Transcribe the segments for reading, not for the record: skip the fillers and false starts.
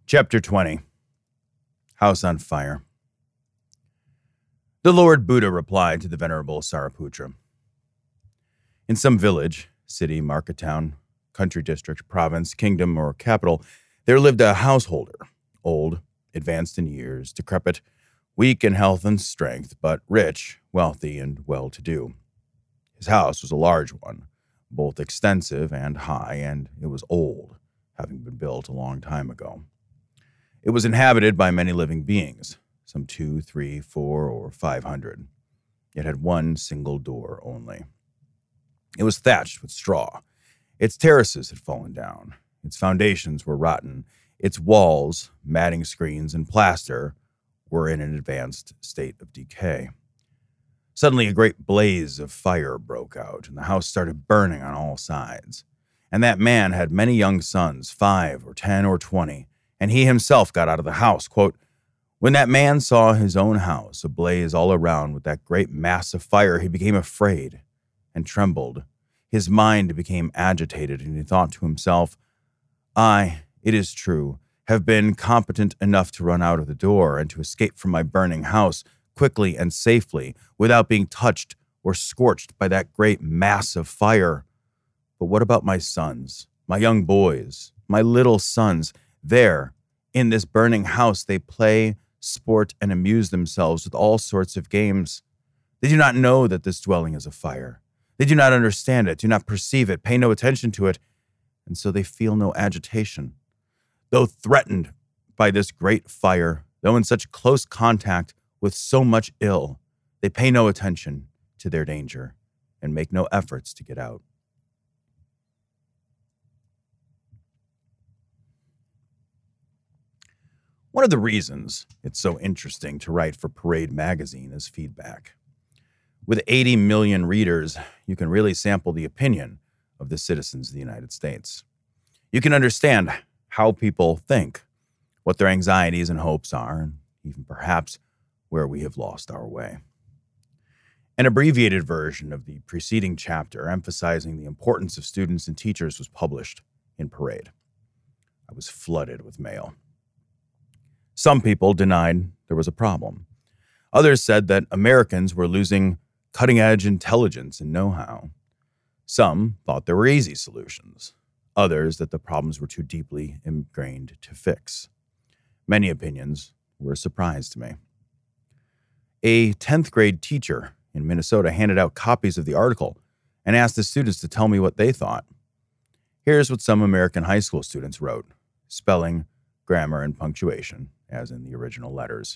Chapter 20. House on Fire. The Lord Buddha replied to the Venerable Sariputra. In some village, city, market town, country district, province, kingdom, or capital, there lived a householder, old, advanced in years, decrepit, weak in health and strength, but rich, wealthy, and well-to-do. His house was a large one, both extensive and high, and it was old, having been built a long time ago. It was inhabited by many living beings, some 2, 3, 4, or 500. It had one single door only. It was thatched with straw. Its terraces had fallen down. Its foundations were rotten. Its walls, matting screens, and plaster were in an advanced state of decay. Suddenly, a great blaze of fire broke out, and the house started burning on all sides. And that man had many young sons, 5 or 10 or 20, and he himself got out of the house. Quote, "When that man saw his own house ablaze all around with that great mass of fire, he became afraid and trembled. His mind became agitated, and he thought to himself, I, it is true, have been competent enough to run out of the door and to escape from my burning house quickly and safely without being touched or scorched by that great mass of fire. But what about my sons, my young boys, my little sons? There, in this burning house, they play, sport, and amuse themselves with all sorts of games. They do not know that this dwelling is a fire. They do not understand it, do not perceive it, pay no attention to it, and so they feel no agitation. Though threatened by this great fire, though in such close contact with so much ill, they pay no attention to their danger and make no efforts to get out." One of the reasons it's so interesting to write for Parade magazine is feedback. With 80 million readers, you can really sample the opinion of the citizens of the United States. You can understand how people think, what their anxieties and hopes are, and even perhaps where we have lost our way. An abbreviated version of the preceding chapter emphasizing the importance of students and teachers was published in Parade. I was flooded with mail. Some people denied there was a problem. Others said that Americans were losing cutting-edge intelligence and know-how. Some thought there were easy solutions. Others that the problems were too deeply ingrained to fix. Many opinions were a surprise to me. A 10th grade teacher in Minnesota handed out copies of the article and asked the students to tell me what they thought. Here's what some American high school students wrote: spelling, grammar, and punctuation, as in the original letters.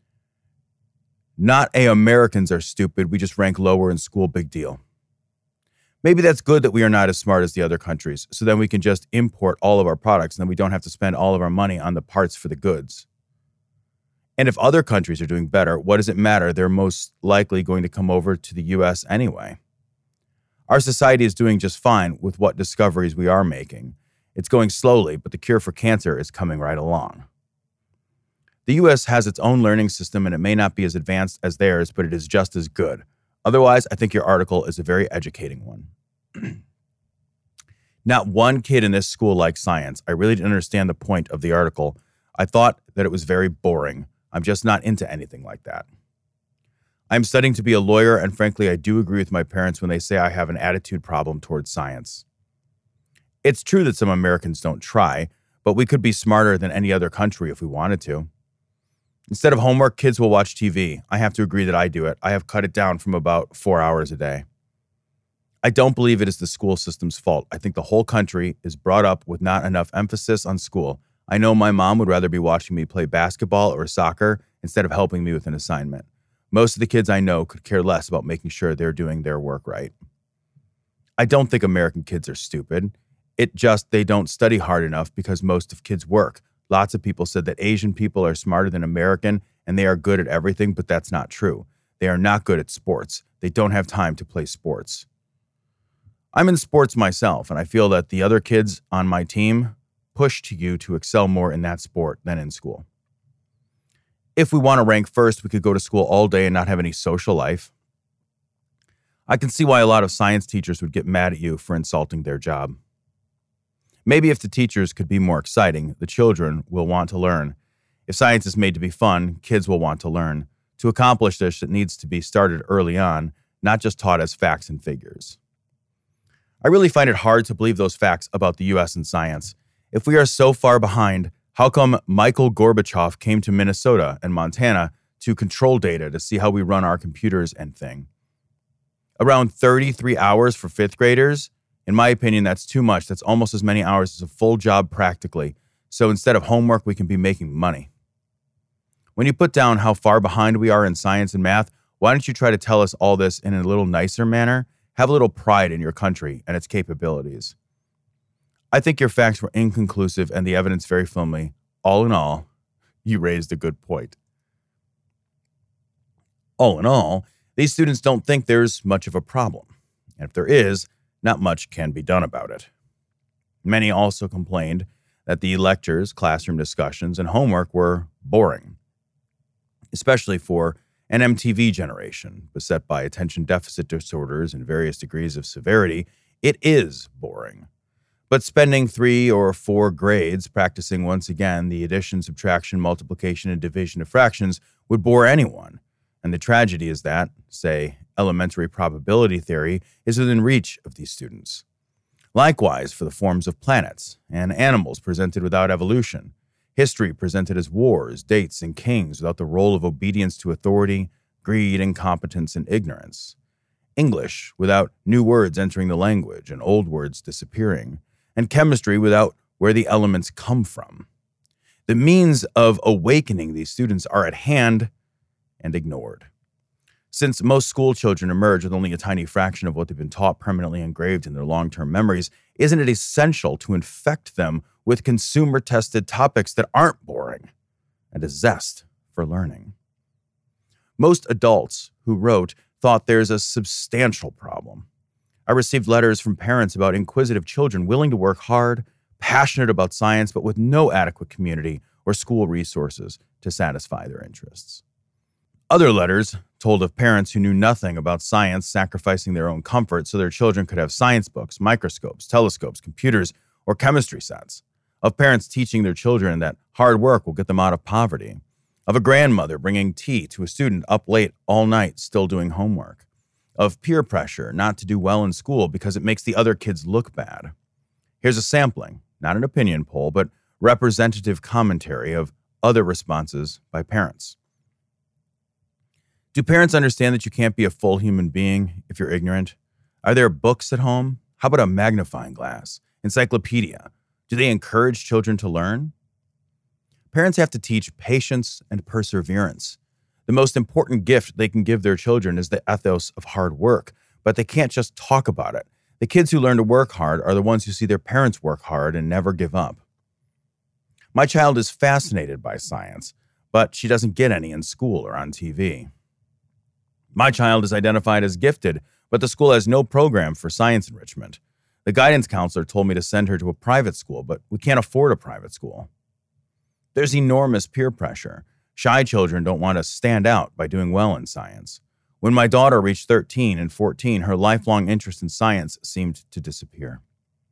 Not Americans are stupid, we just rank lower in school, big deal. Maybe that's good that we are not as smart as the other countries, so then we can just import all of our products and then we don't have to spend all of our money on the parts for the goods. And if other countries are doing better, what does it matter? They're most likely going to come over to the U.S. anyway. Our society is doing just fine with what discoveries we are making. It's going slowly, but the cure for cancer is coming right along. The U.S. has its own learning system, and it may not be as advanced as theirs, but it is just as good. Otherwise, I think your article is a very educating one. Not one kid in this school likes science. I really didn't understand the point of the article. I thought that it was very boring. I'm just not into anything like that. I'm studying to be a lawyer, and frankly, I do agree with my parents when they say I have an attitude problem towards science. It's true that some Americans don't try, but we could be smarter than any other country if we wanted to. Instead of homework, kids will watch TV. I have to agree that I do it. I have cut it down from about 4 hours a day. I don't believe it is the school system's fault. I think the whole country is brought up with not enough emphasis on school. I know my mom would rather be watching me play basketball or soccer instead of helping me with an assignment. Most of the kids I know could care less about making sure they're doing their work right. I don't think American kids are stupid. They don't study hard enough because most of kids work. Lots of people said that Asian people are smarter than American and they are good at everything, but that's not true. They are not good at sports. They don't have time to play sports. I'm in sports myself, and I feel that the other kids on my team push to you to excel more in that sport than in school. If we want to rank first, we could go to school all day and not have any social life. I can see why a lot of science teachers would get mad at you for insulting their job. Maybe if the teachers could be more exciting, the children will want to learn. If science is made to be fun, kids will want to learn. To accomplish this, it needs to be started early on, not just taught as facts and figures. I really find it hard to believe those facts about the U.S. in science. If we are so far behind, how come Michael Gorbachev came to Minnesota and Montana to control data to see how we run our computers and thing? Around 33 hours for fifth graders? In my opinion, that's too much. That's almost as many hours as a full job practically. So instead of homework, we can be making money. When you put down how far behind we are in science and math, why don't you try to tell us all this in a little nicer manner? Have a little pride in your country and its capabilities. I think your facts were inconclusive and the evidence very filmy. All in all, you raised a good point. All in all, these students don't think there's much of a problem. And if there is, not much can be done about it. Many also complained that the lectures, classroom discussions, and homework were boring, especially for an MTV generation beset by attention deficit disorders and various degrees of severity. It is boring. But spending 3 or 4 grades practicing once again the addition, subtraction, multiplication, and division of fractions would bore anyone. And the tragedy is that, say, elementary probability theory is within reach of these students. Likewise for the forms of planets and animals presented without evolution, history presented as wars, dates, and kings without the role of obedience to authority, greed, incompetence, and ignorance. English without new words entering the language and old words disappearing, and chemistry without where the elements come from. The means of awakening these students are at hand and ignored. Since most school children emerge with only a tiny fraction of what they've been taught permanently engraved in their long-term memories, isn't it essential to infect them with consumer-tested topics that aren't boring and a zest for learning? Most adults who wrote thought there's a substantial problem. I received letters from parents about inquisitive children willing to work hard, passionate about science, but with no adequate community or school resources to satisfy their interests. Other letters told of parents who knew nothing about science sacrificing their own comfort so their children could have science books, microscopes, telescopes, computers, or chemistry sets. Of parents teaching their children that hard work will get them out of poverty. Of a grandmother bringing tea to a student up late all night still doing homework. Of peer pressure not to do well in school because it makes the other kids look bad. Here's a sampling, not an opinion poll, but representative commentary of other responses by parents. Do parents understand that you can't be a full human being if you're ignorant? Are there books at home? How about a magnifying glass? Encyclopedia? Do they encourage children to learn? Parents have to teach patience and perseverance. The most important gift they can give their children is the ethos of hard work, but they can't just talk about it. The kids who learn to work hard are the ones who see their parents work hard and never give up. My child is fascinated by science, but she doesn't get any in school or on TV. My child is identified as gifted, but the school has no program for science enrichment. The guidance counselor told me to send her to a private school, but we can't afford a private school. There's enormous peer pressure. Shy children don't want to stand out by doing well in science. When my daughter reached 13 and 14, her lifelong interest in science seemed to disappear.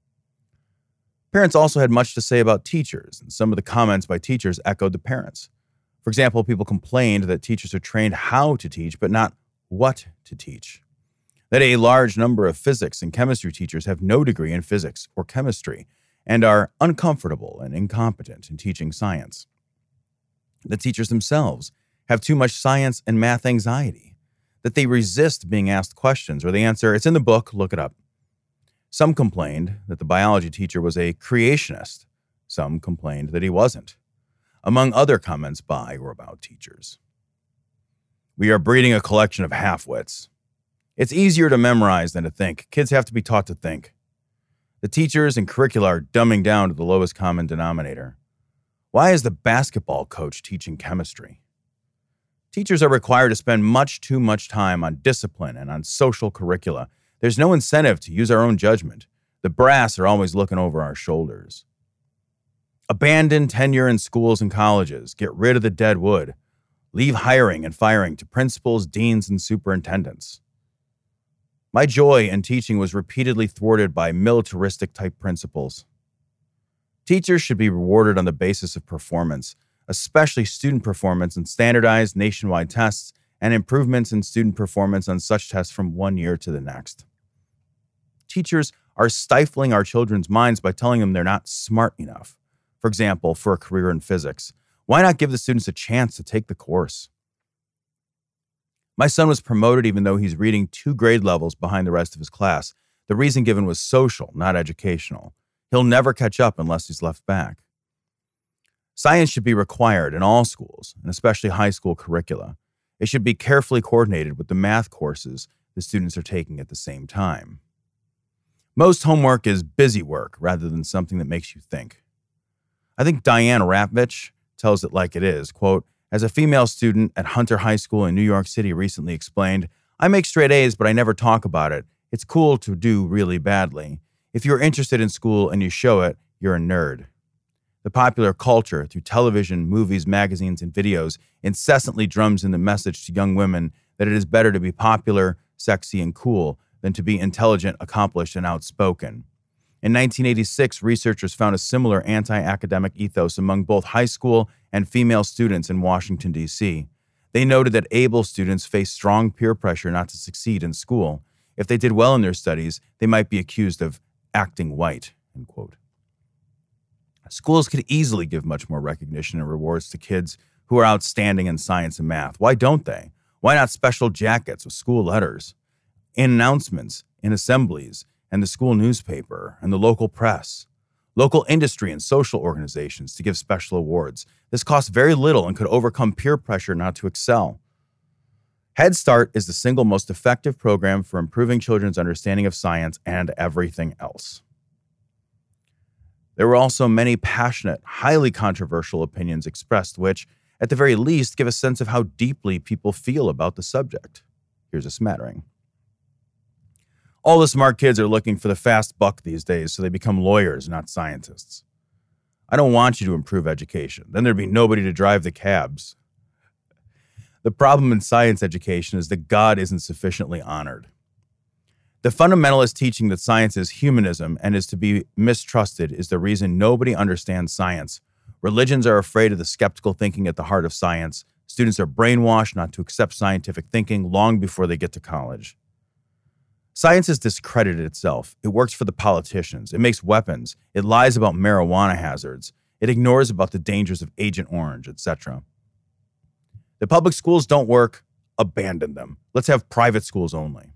Parents also had much to say about teachers, and some of the comments by teachers echoed the parents. For example, people complained that teachers are trained how to teach, but not what to teach. That a large number of physics and chemistry teachers have no degree in physics or chemistry and are uncomfortable and incompetent in teaching science. The teachers themselves have too much science and math anxiety, that they resist being asked questions or they answer, "It's in the book, look it up." Some complained that the biology teacher was a creationist. Some complained that he wasn't, among other comments by or about teachers. We are breeding a collection of half-wits. It's easier to memorize than to think. Kids have to be taught to think. The teachers and curricula are dumbing down to the lowest common denominator. Why is the basketball coach teaching chemistry? Teachers are required to spend much too much time on discipline and on social curricula. There's no incentive to use our own judgment. The brass are always looking over our shoulders. Abandon tenure in schools and colleges. Get rid of the dead wood. Leave hiring and firing to principals, deans, and superintendents. My joy in teaching was repeatedly thwarted by militaristic-type principals. Teachers should be rewarded on the basis of performance, especially student performance in standardized nationwide tests and improvements in student performance on such tests from one year to the next. Teachers are stifling our children's minds by telling them they're not smart enough. For example, for a career in physics, why not give the students a chance to take the course? My son was promoted even though he's reading 2 grade levels behind the rest of his class. The reason given was social, not educational. He'll never catch up unless he's left back. Science should be required in all schools, and especially high school curricula. It should be carefully coordinated with the math courses the students are taking at the same time. Most homework is busy work rather than something that makes you think. I think Diane Rapvich tells it like it is. Quote, as a female student at Hunter High School in New York City recently explained, I make straight A's, but I never talk about it. It's cool to do really badly. If you're interested in school and you show it, you're a nerd. The popular culture, through television, movies, magazines, and videos, incessantly drums in the message to young women that it is better to be popular, sexy, and cool than to be intelligent, accomplished, and outspoken. In 1986, researchers found a similar anti-academic ethos among both high school and female students in Washington, D.C. They noted that able students face strong peer pressure not to succeed in school. If they did well in their studies, they might be accused of acting white, end quote. Schools could easily give much more recognition and rewards to kids who are outstanding in science and math. Why don't they? Why not special jackets with school letters, in announcements, in assemblies, and the school newspaper, and the local press, local industry and social organizations to give special awards? This costs very little and could overcome peer pressure not to excel. Head Start is the single most effective program for improving children's understanding of science and everything else. There were also many passionate, highly controversial opinions expressed, which, at the very least, give a sense of how deeply people feel about the subject. Here's a smattering. All the smart kids are looking for the fast buck these days, so they become lawyers, not scientists. I don't want you to improve education. Then there'd be nobody to drive the cabs. The problem in science education is that God isn't sufficiently honored. The fundamentalist teaching that science is humanism and is to be mistrusted is the reason nobody understands science. Religions are afraid of the skeptical thinking at the heart of science. Students are brainwashed not to accept scientific thinking long before they get to college. Science has discredited itself. It works for the politicians. It makes weapons. It lies about marijuana hazards. It ignores about the dangers of Agent Orange, etc. The public schools don't work. Abandon them. Let's have private schools only.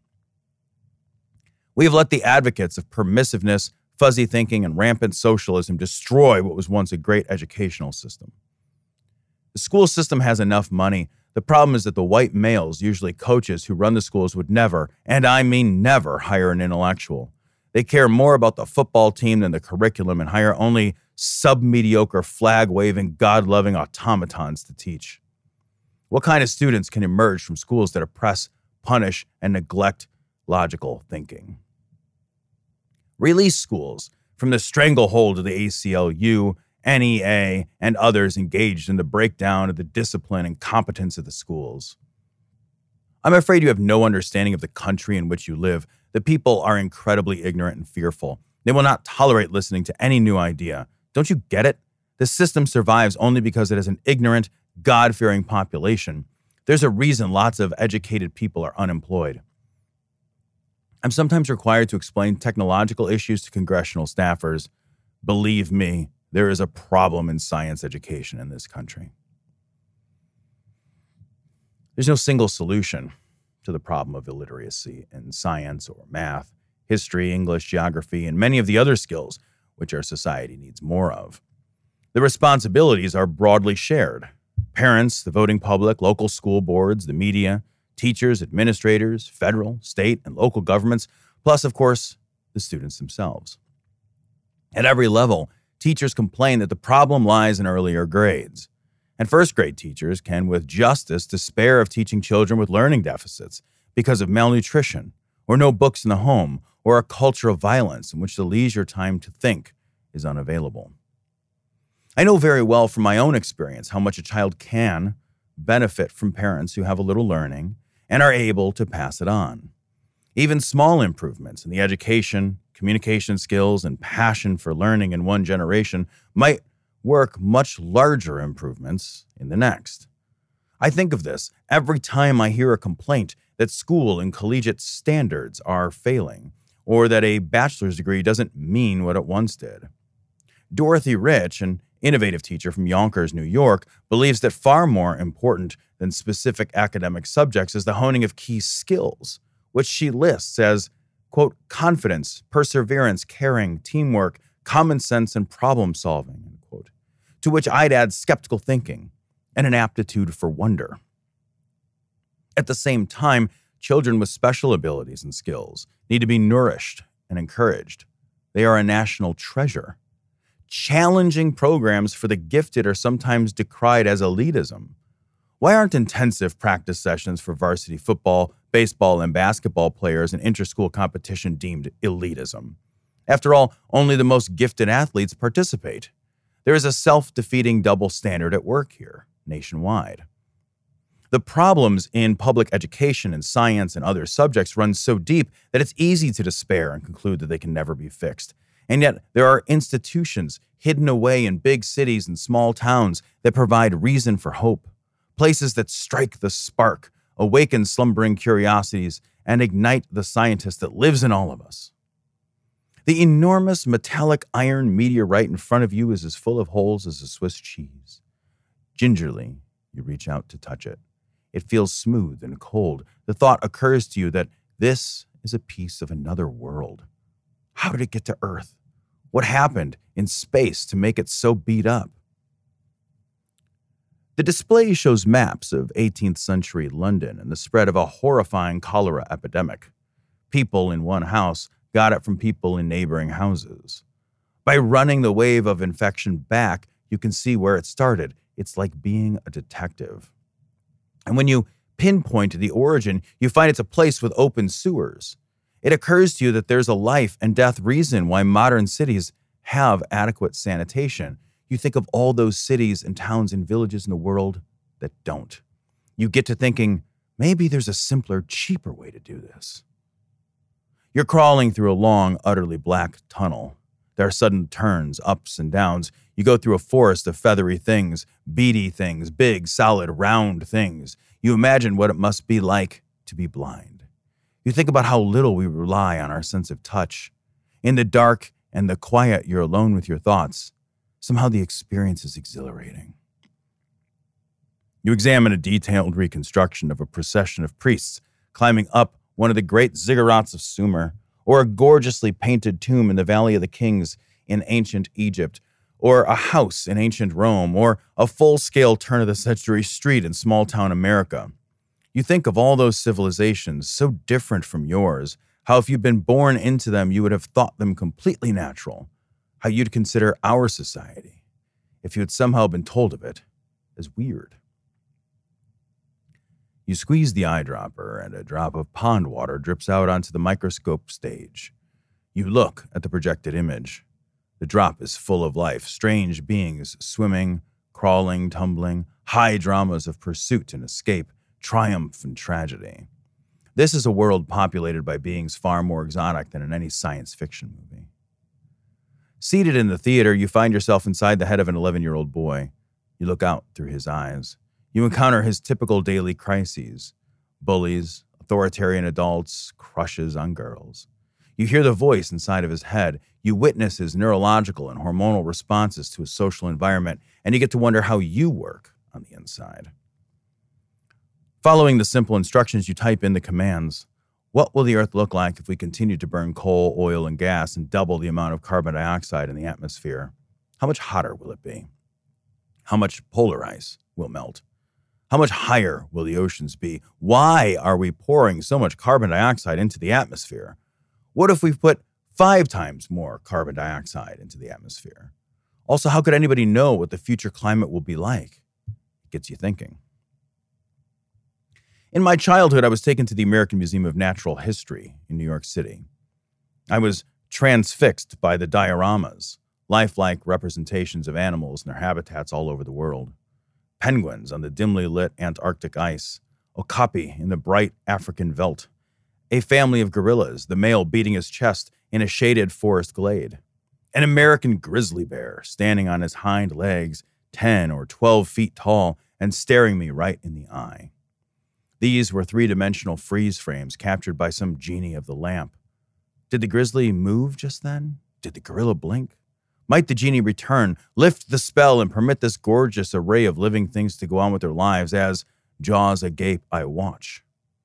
We have let the advocates of permissiveness, fuzzy thinking, and rampant socialism destroy what was once a great educational system. The school system has enough money. The problem is that the white males, usually coaches who run the schools, would never, and I mean never, hire an intellectual. They care more about the football team than the curriculum and hire only sub-mediocre, flag-waving, God-loving automatons to teach. What kind of students can emerge from schools that oppress, punish, and neglect logical thinking? Release schools from the stranglehold of the ACLU, NEA, and others engaged in the breakdown of the discipline and competence of the schools. I'm afraid you have no understanding of the country in which you live. The people are incredibly ignorant and fearful. They will not tolerate listening to any new idea. Don't you get it? The system survives only because it has an ignorant, God-fearing population. There's a reason lots of educated people are unemployed. I'm sometimes required to explain technological issues to congressional staffers. Believe me, there is a problem in science education in this country. There's no single solution to the problem of illiteracy in science or math, history, English, geography, and many of the other skills which our society needs more of. The responsibilities are broadly shared. Parents, the voting public, local school boards, the media, teachers, administrators, federal, state, and local governments, plus, of course, the students themselves. At every level, teachers complain that the problem lies in earlier grades. And first grade teachers can, with justice, despair of teaching children with learning deficits because of malnutrition, or no books in the home, or a culture of violence in which the leisure time to think is unavailable. I know very well from my own experience how much a child can benefit from parents who have a little learning and are able to pass it on. Even small improvements in the education, communication skills, and passion for learning in one generation might work much larger improvements in the next. I think of this every time I hear a complaint that school and collegiate standards are failing, or that a bachelor's degree doesn't mean what it once did. Dorothy Rich, an innovative teacher from Yonkers, New York, believes that far more important than specific academic subjects is the honing of key skills, which she lists as, quote, confidence, perseverance, caring, teamwork, common sense, and problem solving, end quote, to which I'd add skeptical thinking and an aptitude for wonder. At the same time, children with special abilities and skills need to be nourished and encouraged. They are a national treasure. Challenging programs for the gifted are sometimes decried as elitism. Why aren't intensive practice sessions for varsity football, baseball, and basketball players and inter-school competition deemed elitism? After all, only the most gifted athletes participate. There is a self-defeating double standard at work here, nationwide. The problems in public education and science and other subjects run so deep that it's easy to despair and conclude that they can never be fixed. And yet, there are institutions hidden away in big cities and small towns that provide reason for hope, places that strike the spark, awaken slumbering curiosities, and ignite the scientist that lives in all of us. The enormous metallic iron meteorite in front of you is as full of holes as a Swiss cheese. Gingerly, you reach out to touch it. It feels smooth and cold. The thought occurs to you that this is a piece of another world. How did it get to Earth? What happened in space to make it so beat up? The display shows maps of 18th century London and the spread of a horrifying cholera epidemic. People in one house got it from people in neighboring houses. By running the wave of infection back, you can see where it started. It's like being a detective. And when you pinpoint the origin, you find it's a place with open sewers. It occurs to you that there's a life and death reason why modern cities have adequate sanitation. You think of all those cities and towns and villages in the world that don't. You get to thinking, maybe there's a simpler, cheaper way to do this. You're crawling through a long, utterly black tunnel. There are sudden turns, ups and downs. You go through a forest of feathery things, beady things, big, solid, round things. You imagine what it must be like to be blind. You think about how little we rely on our sense of touch. In the dark and the quiet, you're alone with your thoughts. Somehow the experience is exhilarating. You examine a detailed reconstruction of a procession of priests climbing up one of the great ziggurats of Sumer, or a gorgeously painted tomb in the Valley of the Kings in ancient Egypt, or a house in ancient Rome, or a full-scale turn-of-the-century street in small-town America. You think of all those civilizations so different from yours, how if you'd been born into them, you would have thought them completely natural, how you'd consider our society, if you had somehow been told of it, as weird. You squeeze the eyedropper, and a drop of pond water drips out onto the microscope stage. You look at the projected image. The drop is full of life, strange beings swimming, crawling, tumbling, high dramas of pursuit and escape, triumph and tragedy. This is a world populated by beings far more exotic than in any science fiction movie. Seated in the theater, you find yourself inside the head of an 11-year-old boy. You look out through his eyes. You encounter his typical daily crises: bullies, authoritarian adults, crushes on girls. You hear the voice inside of his head. You witness his neurological and hormonal responses to his social environment, and you get to wonder how you work on the inside. Following the simple instructions, you type in the commands. What will the Earth look like if we continue to burn coal, oil, and gas and double the amount of carbon dioxide in the atmosphere? How much hotter will it be? How much polar ice will melt? How much higher will the oceans be? Why are we pouring so much carbon dioxide into the atmosphere? What if we put 5 times more carbon dioxide into the atmosphere? Also, how could anybody know what the future climate will be like? It gets you thinking. In my childhood, I was taken to the American Museum of Natural History in New York City. I was transfixed by the dioramas, lifelike representations of animals and their habitats all over the world. Penguins on the dimly lit Antarctic ice, okapi in the bright African veldt, a family of gorillas, the male beating his chest in a shaded forest glade. An American grizzly bear standing on his hind legs, 10 or 12 feet tall, and staring me right in the eye. These were three-dimensional freeze frames captured by some genie of the lamp. Did the grizzly move just then? Did the gorilla blink? Might the genie return, lift the spell, and permit this gorgeous array of living things to go on with their lives as, jaws agape, I watch?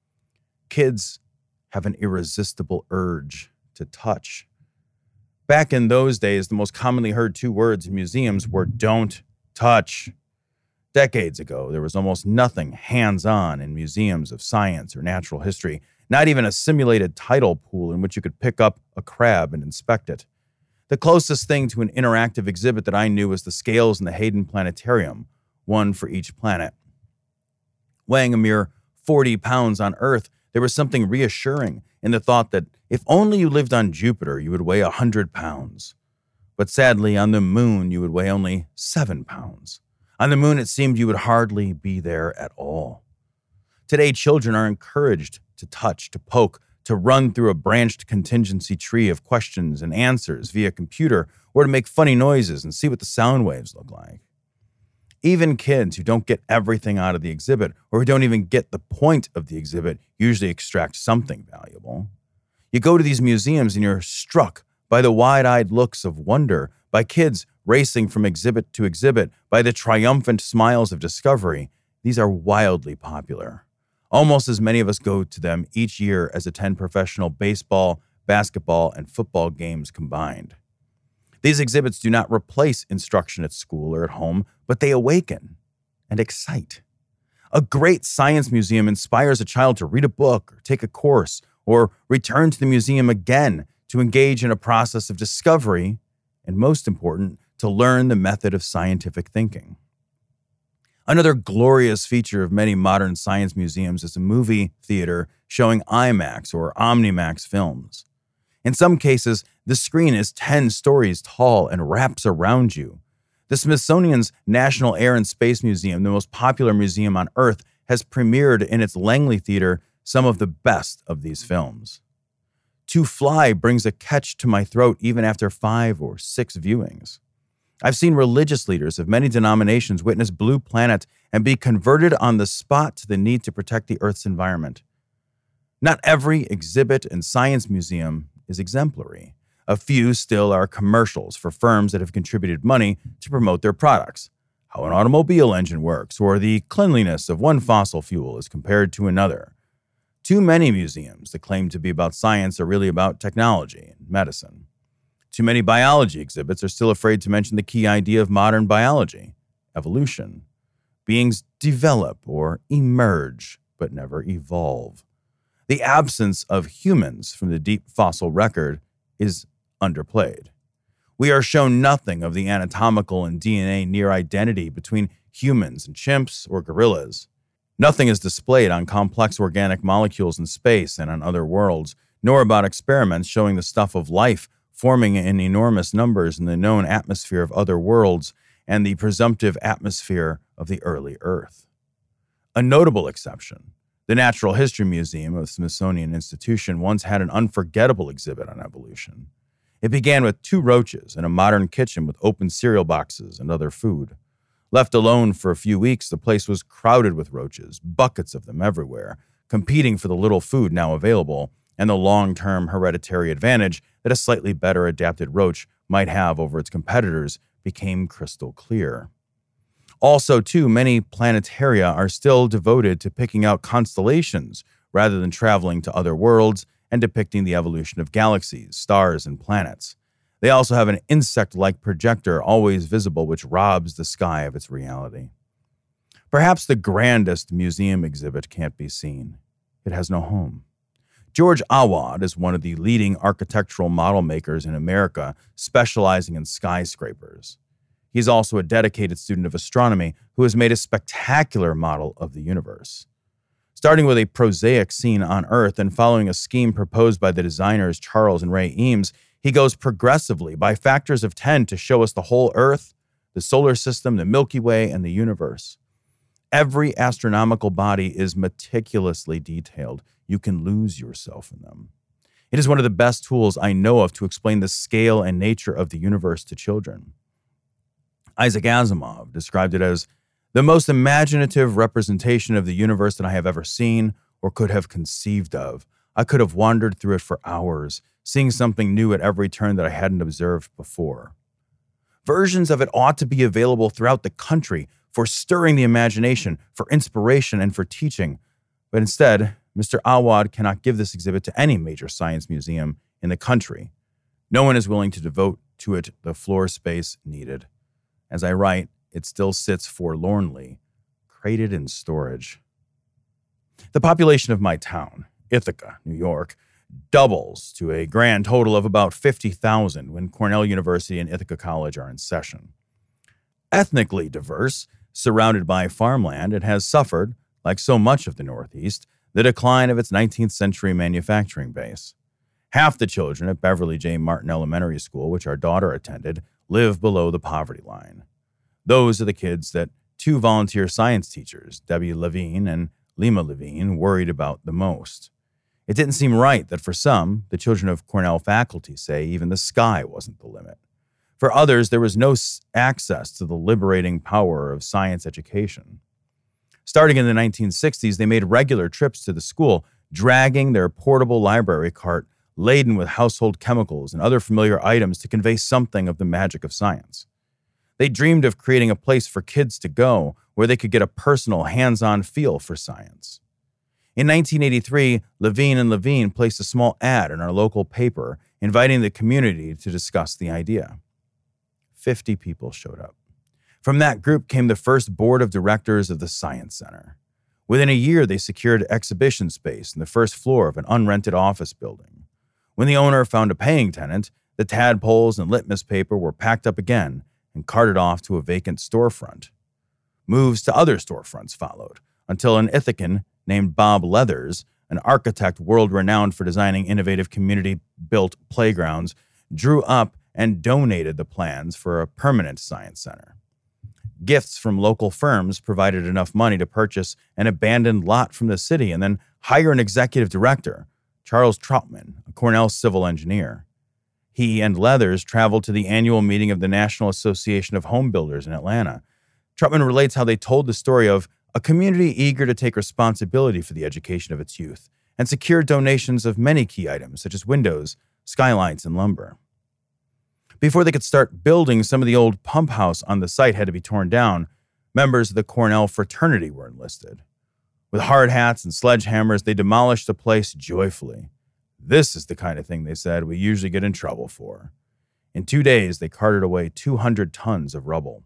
Kids have an irresistible urge to touch. Back in those days, the most commonly heard two words in museums were "don't touch." Decades ago, there was almost nothing hands-on in museums of science or natural history, not even a simulated tidal pool in which you could pick up a crab and inspect it. The closest thing to an interactive exhibit that I knew was the scales in the Hayden Planetarium, one for each planet. Weighing a mere 40 pounds on Earth, there was something reassuring in the thought that if only you lived on Jupiter, you would weigh 100 pounds. But sadly, on the moon, you would weigh only 7 pounds. On the moon, it seemed you would hardly be there at all. Today, children are encouraged to touch, to poke, to run through a branched contingency tree of questions and answers via computer, or to make funny noises and see what the sound waves look like. Even kids who don't get everything out of the exhibit, or who don't even get the point of the exhibit, usually extract something valuable. You go to these museums and you're struck by the wide-eyed looks of wonder, by kids racing from exhibit to exhibit, by the triumphant smiles of discovery. These are wildly popular. Almost as many of us go to them each year as attend professional baseball, basketball, and football games combined. These exhibits do not replace instruction at school or at home, but they awaken and excite. A great science museum inspires a child to read a book or take a course or return to the museum again to engage in a process of discovery and, most important, to learn the method of scientific thinking. Another glorious feature of many modern science museums is a movie theater showing IMAX or OmniMax films. In some cases, the screen is 10 stories tall and wraps around you. The Smithsonian's National Air and Space Museum, the most popular museum on Earth, has premiered in its Langley Theater some of the best of these films. To Fly brings a catch to my throat even after 5 or 6 viewings. I've seen religious leaders of many denominations witness Blue Planet and be converted on the spot to the need to protect the Earth's environment. Not every exhibit and science museum is exemplary. A few still are commercials for firms that have contributed money to promote their products, how an automobile engine works, or the cleanliness of one fossil fuel as compared to another. Too many museums that claim to be about science are really about technology and medicine. Too many biology exhibits are still afraid to mention the key idea of modern biology, evolution. Beings develop or emerge, but never evolve. The absence of humans from the deep fossil record is underplayed. We are shown nothing of the anatomical and DNA near identity between humans and chimps or gorillas. Nothing is displayed on complex organic molecules in space and on other worlds, nor about experiments showing the stuff of life forming in enormous numbers in the known atmosphere of other worlds and the presumptive atmosphere of the early Earth. A notable exception, the Natural History Museum of the Smithsonian Institution once had an unforgettable exhibit on evolution. It began with 2 roaches in a modern kitchen with open cereal boxes and other food. Left alone for a few weeks, the place was crowded with roaches, buckets of them everywhere, competing for the little food now available and the long-term hereditary advantage that a slightly better adapted roach might have over its competitors became crystal clear. Also, too, many planetaria are still devoted to picking out constellations rather than traveling to other worlds and depicting the evolution of galaxies, stars, and planets. They also have an insect-like projector always visible which robs the sky of its reality. Perhaps the grandest museum exhibit can't be seen. It has no home. George Awad is one of the leading architectural model makers in America, specializing in skyscrapers. He's also a dedicated student of astronomy who has made a spectacular model of the universe. Starting with a prosaic scene on Earth and following a scheme proposed by the designers Charles and Ray Eames, he goes progressively by factors of 10 to show us the whole Earth, the solar system, the Milky Way, and the universe. Every astronomical body is meticulously detailed. You can lose yourself in them. It is one of the best tools I know of to explain the scale and nature of the universe to children. Isaac Asimov described it as the most imaginative representation of the universe that I have ever seen or could have conceived of. I could have wandered through it for hours, seeing something new at every turn that I hadn't observed before. Versions of it ought to be available throughout the country for stirring the imagination, for inspiration, and for teaching. But instead, Mr. Awad cannot give this exhibit to any major science museum in the country. No one is willing to devote to it the floor space needed. As I write, it still sits forlornly, crated in storage. The population of my town, Ithaca, New York, doubles to a grand total of about 50,000 when Cornell University and Ithaca College are in session. Ethnically diverse, surrounded by farmland, it has suffered, like so much of the Northeast, the decline of its 19th century manufacturing base. Half the children at Beverly J. Martin Elementary School, which our daughter attended, live below the poverty line. Those are the kids that two volunteer science teachers, Debbie Levine and Lima Levine, worried about the most. It didn't seem right that for some, the children of Cornell faculty say, even the sky wasn't the limit. For others, there was no access to the liberating power of science education. Starting in the 1960s, they made regular trips to the school, dragging their portable library cart laden with household chemicals and other familiar items to convey something of the magic of science. They dreamed of creating a place for kids to go where they could get a personal, hands-on feel for science. In 1983, Levine and Levine placed a small ad in our local paper inviting the community to discuss the idea. 50 people showed up. From that group came the first board of directors of the Science Center. Within a year, they secured exhibition space in the first floor of an unrented office building. When the owner found a paying tenant, the tadpoles and litmus paper were packed up again and carted off to a vacant storefront. Moves to other storefronts followed, until an Ithacan named Bob Leathers, an architect world-renowned for designing innovative community-built playgrounds, drew up and donated the plans for a permanent science center. Gifts from local firms provided enough money to purchase an abandoned lot from the city and then hire an executive director, Charles Troutman, a Cornell civil engineer. He and Leathers traveled to the annual meeting of the National Association of Home Builders in Atlanta. Troutman relates how they told the story of a community eager to take responsibility for the education of its youth and secured donations of many key items such as windows, skylights, and lumber. Before they could start building, some of the old pump house on the site had to be torn down. Members of the Cornell fraternity were enlisted. With hard hats and sledgehammers, they demolished the place joyfully. This is the kind of thing, they said, we usually get in trouble for. In 2 days, they carted away 200 tons of rubble.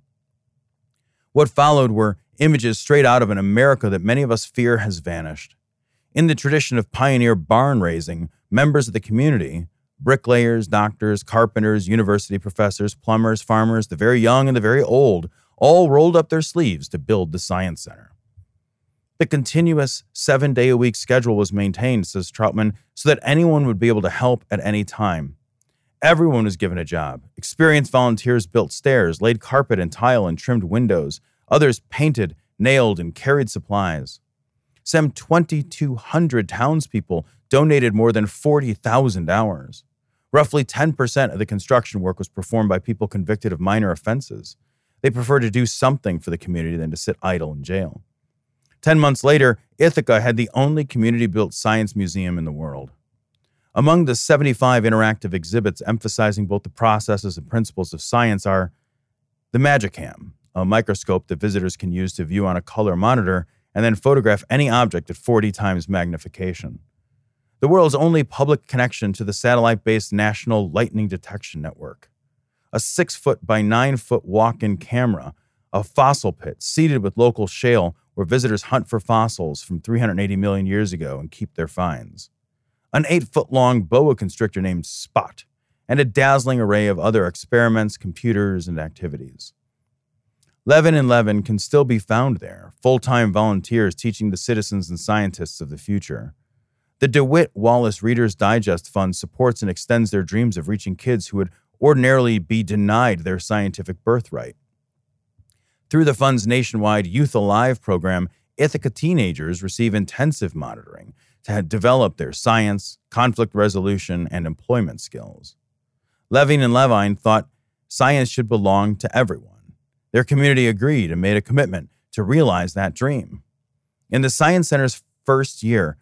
What followed were images straight out of an America that many of us fear has vanished. In the tradition of pioneer barn raising, members of the community, bricklayers, doctors, carpenters, university professors, plumbers, farmers, the very young and the very old, all rolled up their sleeves to build the Science Center. The continuous 7-day-a-week schedule was maintained, says Troutman, so that anyone would be able to help at any time. Everyone was given a job. Experienced volunteers built stairs, laid carpet and tile, and trimmed windows. Others painted, nailed, and carried supplies. Some 2,200 townspeople donated more than 40,000 hours. Roughly 10% of the construction work was performed by people convicted of minor offenses. They preferred to do something for the community than to sit idle in jail. 10 months later, Ithaca had the only community-built science museum in the world. Among the 75 interactive exhibits emphasizing both the processes and principles of science are the Magicam, a microscope that visitors can use to view on a color monitor and then photograph any object at 40 times magnification. The world's only public connection to the satellite-based National Lightning Detection Network. A 6-foot by 9-foot walk-in camera, a fossil pit seeded with local shale where visitors hunt for fossils from 380 million years ago and keep their finds. An 8-foot-long boa constrictor named Spot, and a dazzling array of other experiments, computers, and activities. Levin and Levin can still be found there, full-time volunteers teaching the citizens and scientists of the future. The DeWitt Wallace Reader's Digest Fund supports and extends their dreams of reaching kids who would ordinarily be denied their scientific birthright. Through the fund's nationwide Youth Alive program, Ithaca teenagers receive intensive monitoring, to develop their science, conflict resolution, and employment skills. Levine and Levine thought science should belong to everyone. Their community agreed and made a commitment to realize that dream. In the Science Center's first year,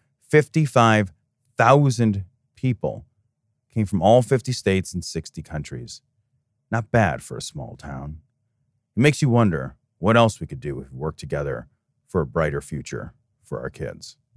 55,000 people came from all 50 states and 60 countries. Not bad for a small town. It makes you wonder what else we could do if we work together for a brighter future for our kids.